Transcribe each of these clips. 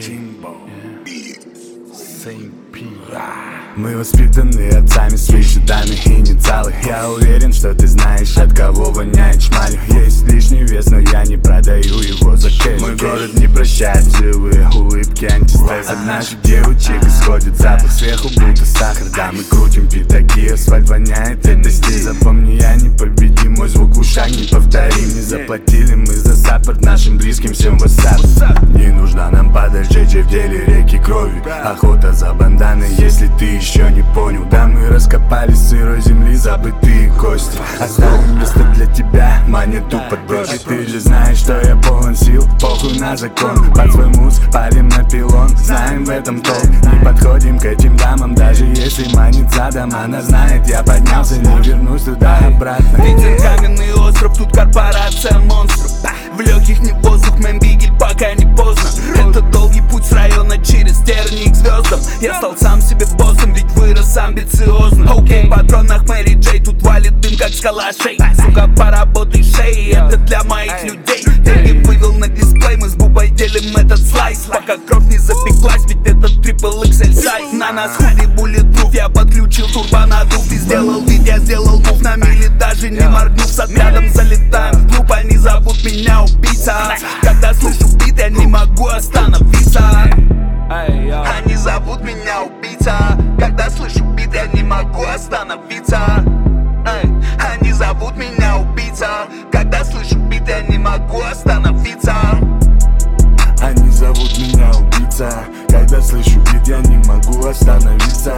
Мы воспитаны отцами с вычитами инициалы. Я уверен, что ты знаешь, от кого воняет шмалью. Есть лишний вес, но я не продаю его за кэш. Мой город не прощает живые улыбки, антистресс. От наших девочек исходит запах сверху, будто сахар. Да, мы крутим пятаки, асфальт воняет, это стиль. Запомни, я непобедим, мой звук в ушах неповторим. Не заплатили мы за саппорт нашим близким, всем вассап. Не нужна нам падаль, JJ в деле реки крови. Охота за банданой, если ты еще не понял. Да, мы раскопали сырой земли забытые кости. Оставим место для тебя, монету подбросить. Ты же знаешь, что я полон сил, похуй на закон. Под свой муз палим на пилон, знаем в этом толк. Не подходим к этим дамам, даже если манит задом. Она знает, я поднялся, не вернусь туда обратно. Питер каменный остров, тут корпорация монстров. В легких не воздух, мэмбигель, пока не поздно. Это долгий путь с района через тернии к звездам. Я стал сам себе боссом, ведь вырос амбициозно. Окей, в патронах Мэри Джей, тут валит дым, как скала шей. Сука, поработай шеей, это для моих людей. Деньги вывел на дисплей, мы с Бубой делим этот слайс. Пока кровь не запеклась, ведь это Triple XL сайз. На нас худи буллетпруф, я подключил турбонадув. Ты сделал вид, я сделал мув на мили, даже не моргнув. С отрядом залетаем в клуб, они зовут меня убийца. Когда слышу бит, я не могу остановиться. Они зовут меня убийца. Когда слышу бит, я не могу остановиться. Они зовут меня убийца. Когда слышу бит, я не могу остановиться. Они зовут меня убийца. Когда слышу бит, я не могу остановиться.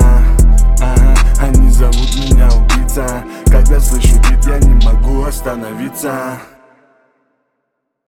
Они зовут меня убийца. Когда слышу бит, я не могу остановиться.